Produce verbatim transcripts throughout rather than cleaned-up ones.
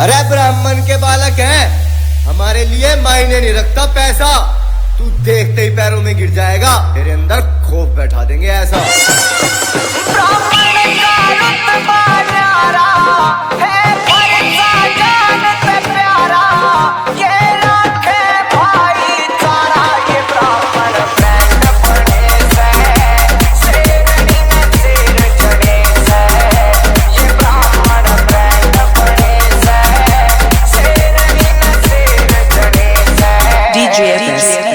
अरे ब्राह्मण के बालक हैं, हमारे लिए मायने नहीं रखता पैसा। तू देखते ही पैरों में गिर जाएगा, तेरे अंदर खौफ बैठा देंगे ऐसा। ब्राह्मण का रुतबा न्यारा है, फरिश्ता जान से प्यारा, ये रखे भाईचारा। ये ब्राह्मण बैंड बने से, शेरनी में सिर चढ़े से। ये ब्राह्मण बैंड बने से, शेरनी में सिर चढ़े से। डीजे एफ एस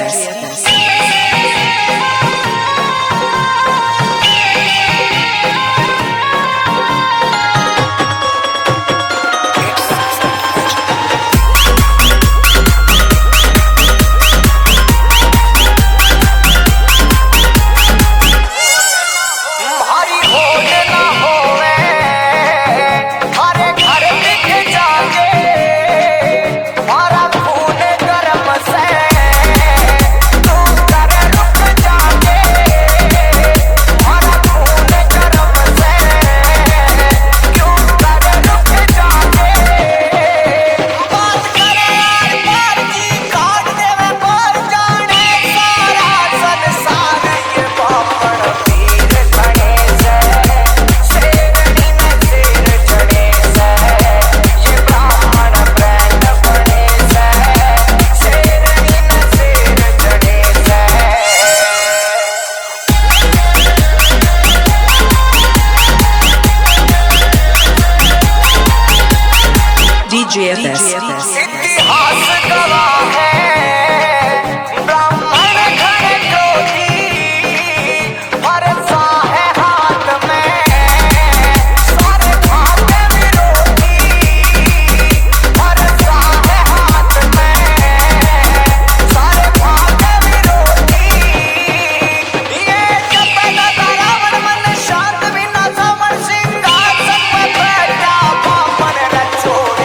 इतिहास गवाह है, ब्राह्मण घन क्रोधी, फरसा है हाथ में, सारे भाग्य विरोधी। फरसा है हाथ में, सारे भाग्य विरोधी। ये जब लगा रावण मन शांत, बिना समर सिंहासन पे बैठा बामन न छोड़े।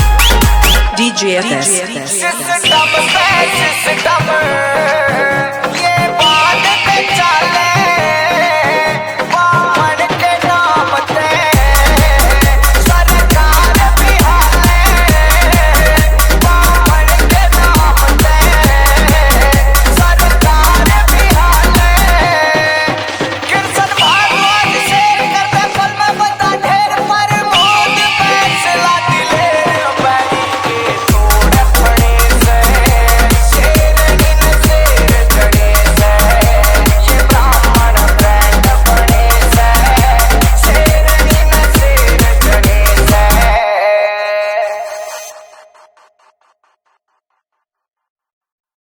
डीजे एफ एस सिस्टम पे सिस्टम